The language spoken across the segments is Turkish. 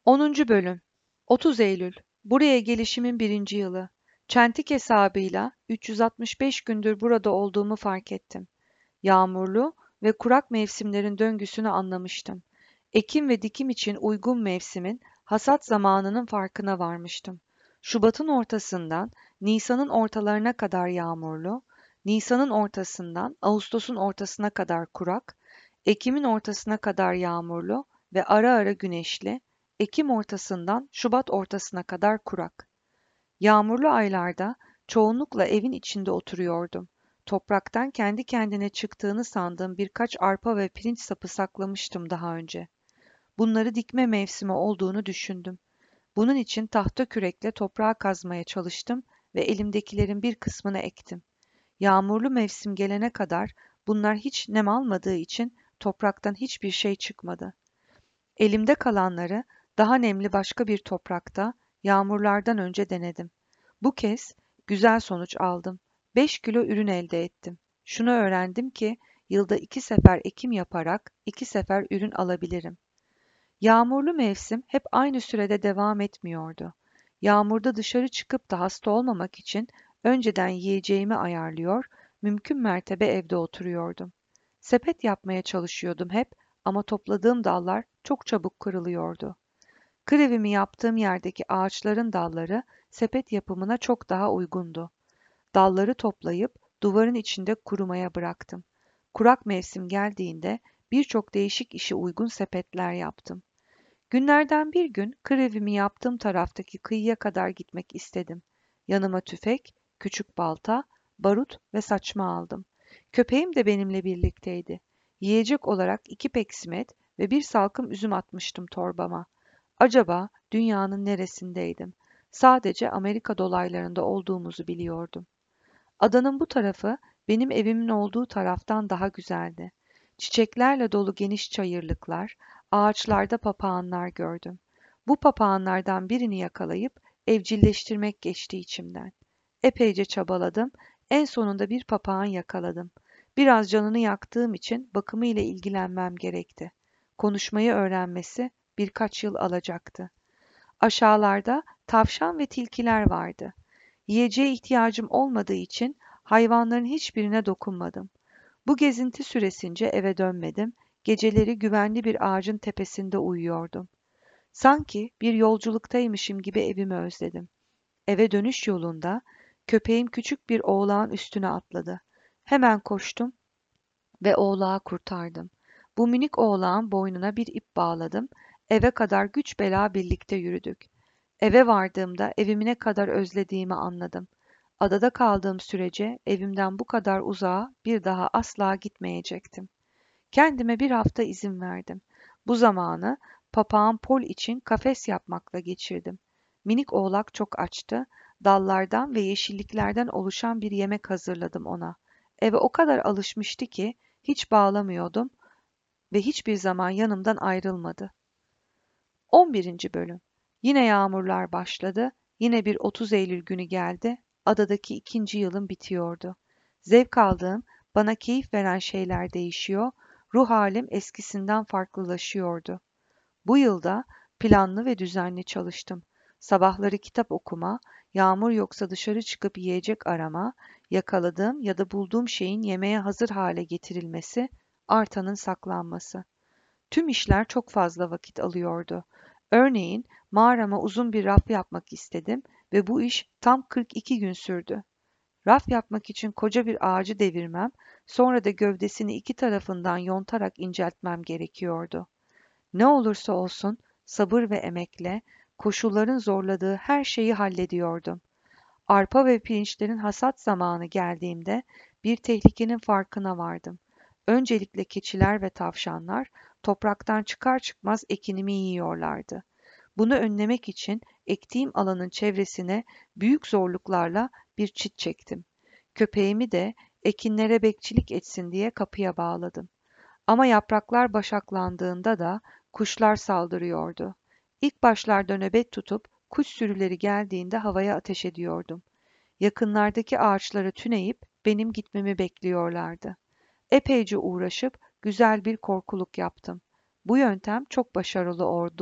10. Bölüm 30 Eylül Buraya gelişimin birinci yılı. Çentik hesabıyla 365 gündür burada olduğumu fark ettim. Yağmurlu ve kurak mevsimlerin döngüsünü anlamıştım. Ekim ve dikim için uygun mevsimin hasat zamanının farkına varmıştım. Şubat'ın ortasından Nisan'ın ortalarına kadar yağmurlu, Nisan'ın ortasından Ağustos'un ortasına kadar kurak, Ekim'in ortasına kadar yağmurlu ve ara ara güneşli, Ekim ortasından Şubat ortasına kadar kurak. Yağmurlu aylarda çoğunlukla evin içinde oturuyordum. Topraktan kendi kendine çıktığını sandığım birkaç arpa ve pirinç sapı saklamıştım daha önce. Bunları dikme mevsimi olduğunu düşündüm. Bunun için tahta kürekle toprağı kazmaya çalıştım ve elimdekilerin bir kısmını ektim. Yağmurlu mevsim gelene kadar bunlar hiç nem almadığı için topraktan hiçbir şey çıkmadı. Elimde kalanları daha nemli başka bir toprakta yağmurlardan önce denedim. Bu kez güzel sonuç aldım. 5 kilo ürün elde ettim. Şunu öğrendim ki yılda 2 sefer ekim yaparak 2 sefer ürün alabilirim. Yağmurlu mevsim hep aynı sürede devam etmiyordu. Yağmurda dışarı çıkıp da hasta olmamak için önceden yiyeceğimi ayarlıyor, mümkün mertebe evde oturuyordum. Sepet yapmaya çalışıyordum hep ama topladığım dallar çok çabuk kırılıyordu. Kır evimi yaptığım yerdeki ağaçların dalları sepet yapımına çok daha uygundu. Dalları toplayıp duvarın içinde kurumaya bıraktım. Kurak mevsim geldiğinde birçok değişik işe uygun sepetler yaptım. Günlerden bir gün kır evimi yaptığım taraftaki kıyıya kadar gitmek istedim. Yanıma tüfek, küçük balta, barut ve saçma aldım. Köpeğim de benimle birlikteydi. Yiyecek olarak 2 peksimet ve bir salkım üzüm atmıştım torbama. Acaba dünyanın neresindeydim? Sadece Amerika dolaylarında olduğumuzu biliyordum. Adanın bu tarafı benim evimin olduğu taraftan daha güzeldi. Çiçeklerle dolu geniş çayırlıklar, ağaçlarda papağanlar gördüm. Bu papağanlardan birini yakalayıp evcilleştirmek geçti içimden. Epeyce çabaladım, en sonunda bir papağan yakaladım. Biraz canını yaktığım için bakımıyla ilgilenmem gerekti. Konuşmayı öğrenmesi birkaç yıl alacaktı. Aşağılarda tavşan ve tilkiler vardı. Yiyeceğe ihtiyacım olmadığı için hayvanların hiçbirine dokunmadım. Bu gezinti süresince eve dönmedim. Geceleri güvenli bir ağacın tepesinde uyuyordum. Sanki bir yolculuktaymışım gibi evimi özledim. Eve dönüş yolunda köpeğim küçük bir oğlağın üstüne atladı. Hemen koştum ve oğlağı kurtardım. Bu minik oğlağın boynuna bir ip bağladım. Eve kadar güç bela birlikte yürüdük. Eve vardığımda evimi ne kadar özlediğimi anladım. Adada kaldığım sürece evimden bu kadar uzağa bir daha asla gitmeyecektim. Kendime bir hafta izin verdim. Bu zamanı papağan Pol için kafes yapmakla geçirdim. Minik oğlak çok açtı. Dallardan ve yeşilliklerden oluşan bir yemek hazırladım ona. Eve o kadar alışmıştı ki hiç bağlamıyordum ve hiçbir zaman yanımdan ayrılmadı. 11. Bölüm Yine yağmurlar başladı. Yine bir 30 Eylül günü geldi. Adadaki 2. yılım bitiyordu. Zevk aldığım, bana keyif veren şeyler değişiyor, ruh halim eskisinden farklılaşıyordu. Bu yılda planlı ve düzenli çalıştım. Sabahları kitap okuma, yağmur yoksa dışarı çıkıp yiyecek arama, yakaladığım ya da bulduğum şeyin yemeğe hazır hale getirilmesi, artanın saklanması. Tüm işler çok fazla vakit alıyordu. Örneğin mağarama uzun bir raf yapmak istedim ve bu iş tam 42 gün sürdü. Raf yapmak için koca bir ağacı devirmem, sonra da gövdesini iki tarafından yontarak inceltmem gerekiyordu. Ne olursa olsun sabır ve emekle koşulların zorladığı her şeyi hallediyordum. Arpa ve pirinçlerin hasat zamanı geldiğimde bir tehlikenin farkına vardım. Öncelikle keçiler ve tavşanlar topraktan çıkar çıkmaz ekinimi yiyorlardı. Bunu önlemek için ektiğim alanın çevresine büyük zorluklarla bir çit çektim. Köpeğimi de ekinlere bekçilik etsin diye kapıya bağladım. Ama yapraklar başaklandığında da kuşlar saldırıyordu. İlk başlarda nöbet tutup kuş sürüleri geldiğinde havaya ateş ediyordum. Yakınlardaki ağaçlara tüneyip benim gitmemi bekliyorlardı. Epeyce uğraşıp güzel bir korkuluk yaptım. Bu yöntem çok başarılı oldu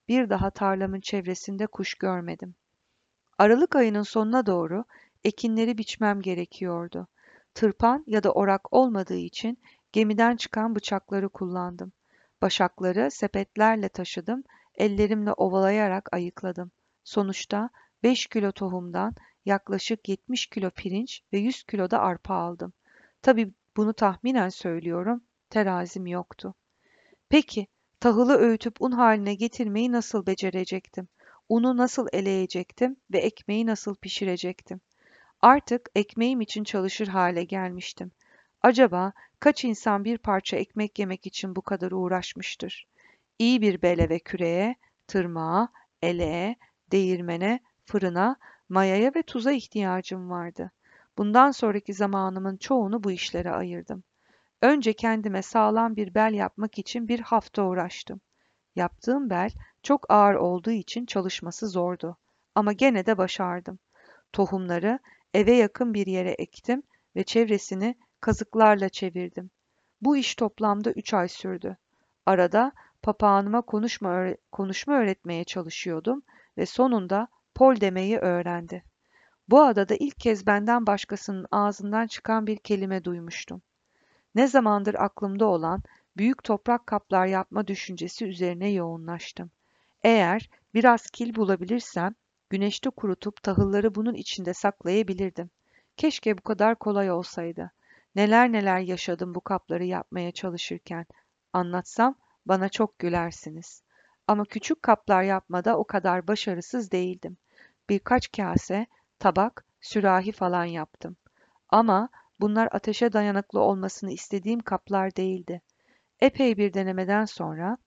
bir daha tarlamın çevresinde kuş görmedim. Aralık ayının sonuna doğru ekinleri biçmem gerekiyordu. Tırpan ya da orak olmadığı için gemiden çıkan bıçakları kullandım. Başakları sepetlerle taşıdım, ellerimle ovalayarak ayıkladım. Sonuçta 5 kilo tohumdan yaklaşık 70 kilo pirinç ve 100 kilo da arpa aldım. Tabii bunu tahminen söylüyorum, terazim yoktu. Peki, tahılı öğütüp un haline getirmeyi nasıl becerecektim? Unu nasıl eleyecektim ve ekmeği nasıl pişirecektim? Artık ekmeğim için çalışır hale gelmiştim. Acaba kaç insan bir parça ekmek yemek için bu kadar uğraşmıştır? İyi bir bele ve küreye, tırmağa, eleğe, değirmene, fırına, mayaya ve tuza ihtiyacım vardı. Bundan sonraki zamanımın çoğunu bu işlere ayırdım. Önce kendime sağlam bir bel yapmak için bir hafta uğraştım. Yaptığım bel çok ağır olduğu için çalışması zordu. Ama gene de başardım. Tohumları eve yakın bir yere ektim ve çevresini kazıklarla çevirdim. Bu iş toplamda 3 ay sürdü. Arada papağanıma konuşma öğretmeye çalışıyordum ve sonunda Pol demeyi öğrendi. Bu adada ilk kez benden başkasının ağzından çıkan bir kelime duymuştum. Ne zamandır aklımda olan büyük toprak kaplar yapma düşüncesi üzerine yoğunlaştım. Eğer biraz kil bulabilirsem, güneşte kurutup tahılları bunun içinde saklayabilirdim. Keşke bu kadar kolay olsaydı. Neler neler yaşadım bu kapları yapmaya çalışırken. Anlatsam bana çok gülersiniz. Ama küçük kaplar yapmada o kadar başarısız değildim. Birkaç kase, tabak, sürahi falan yaptım. Ama bunlar ateşe dayanıklı olmasını istediğim kaplar değildi. Epey bir denemeden sonra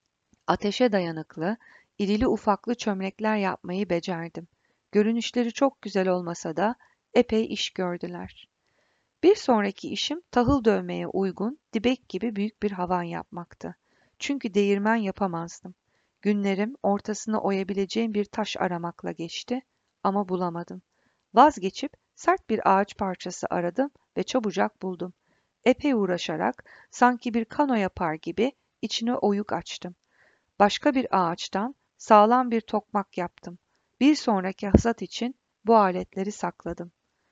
ateşe dayanıklı, irili ufaklı çömlekler yapmayı becerdim. Görünüşleri çok güzel olmasa da epey iş gördüler. Bir sonraki işim tahıl dövmeye uygun, dibek gibi büyük bir havan yapmaktı. Çünkü değirmen yapamazdım. Günlerim ortasını oyabileceğim bir taş aramakla geçti ama bulamadım. Vazgeçip sert bir ağaç parçası aradım ve çabucak buldum. Epey uğraşarak sanki bir kano yapar gibi içine oyuk açtım. Başka bir ağaçtan sağlam bir tokmak yaptım. Bir sonraki hasat için bu aletleri sakladım.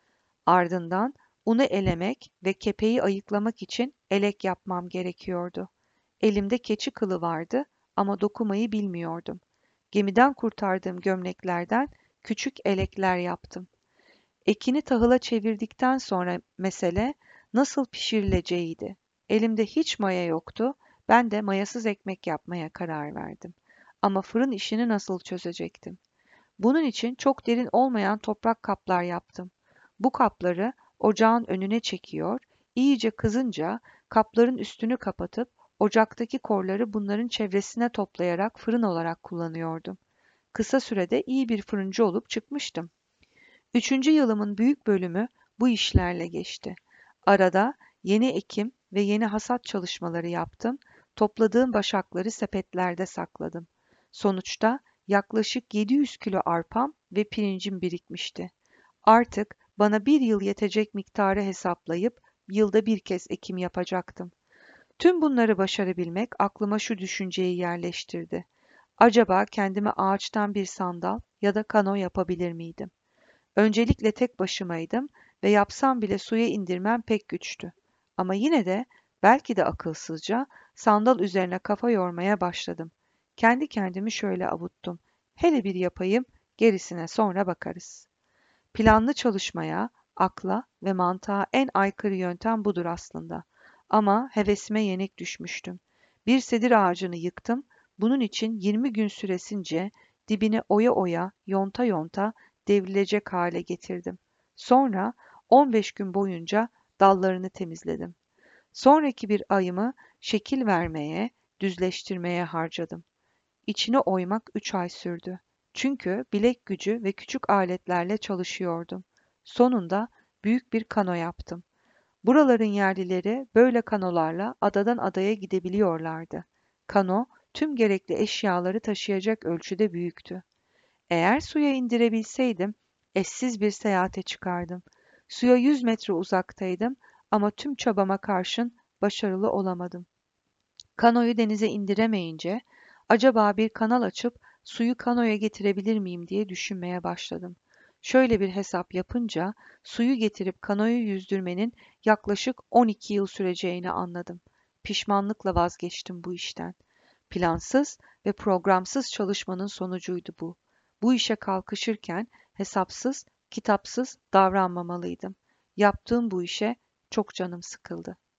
Ardından unu elemek ve kepeği ayıklamak için elek yapmam gerekiyordu. Elimde keçi kılı vardı ama dokumayı bilmiyordum. Gemiden kurtardığım gömleklerden küçük elekler yaptım. Ekini tahıla çevirdikten sonra mesele nasıl pişirileceğiydi. Elimde hiç maya yoktu. Ben de mayasız ekmek yapmaya karar verdim. Ama fırın işini nasıl çözecektim? Bunun için çok derin olmayan toprak kaplar yaptım. Bu kapları ocağın önüne çekiyor, iyice kızınca kapların üstünü kapatıp ocaktaki korları bunların çevresine toplayarak fırın olarak kullanıyordum. Kısa sürede iyi bir fırıncı olup çıkmıştım. Üçüncü yılımın büyük bölümü bu işlerle geçti. Arada yeni ekim ve yeni hasat çalışmaları yaptım. Topladığım başakları sepetlerde sakladım. Sonuçta yaklaşık 700 kilo arpam ve pirincim birikmişti. Artık bana bir yıl yetecek miktarı hesaplayıp yılda bir kez ekim yapacaktım. Tüm bunları başarabilmek aklıma şu düşünceyi yerleştirdi. Acaba kendime ağaçtan bir sandal ya da kano yapabilir miydim? Öncelikle tek başımaydım ve yapsam bile suya indirmem pek güçtü. Ama yine de belki de akılsızca sandal üzerine kafa yormaya başladım. Kendi kendimi şöyle avuttum. Hele bir yapayım, gerisine sonra bakarız. Planlı çalışmaya, akla ve mantığa en aykırı yöntem budur aslında. Ama hevesime yenik düşmüştüm. Bir sedir ağacını yıktım. Bunun için 20 gün süresince dibine oya oya, yonta yonta devrilecek hale getirdim. Sonra 15 gün boyunca dallarını temizledim. Sonraki bir ayımı şekil vermeye, düzleştirmeye harcadım. İçine oymak 3 ay sürdü. Çünkü bilek gücü ve küçük aletlerle çalışıyordum. Sonunda büyük bir kano yaptım. Buraların yerlileri böyle kanolarla adadan adaya gidebiliyorlardı. Kano tüm gerekli eşyaları taşıyacak ölçüde büyüktü. Eğer suya indirebilseydim, eşsiz bir seyahate çıkardım. Suya 100 metre uzaktaydım ama tüm çabama karşın başarılı olamadım. Kanoyu denize indiremeyince Acaba bir kanal açıp suyu kanoya getirebilir miyim diye düşünmeye başladım. Şöyle bir hesap yapınca suyu getirip kanoyu yüzdürmenin yaklaşık 12 yıl süreceğini anladım. Pişmanlıkla vazgeçtim bu işten. Plansız ve programsız çalışmanın sonucuydu bu. Bu işe kalkışırken hesapsız, kitapsız davranmamalıydım. Yaptığım bu işe çok canım sıkıldı.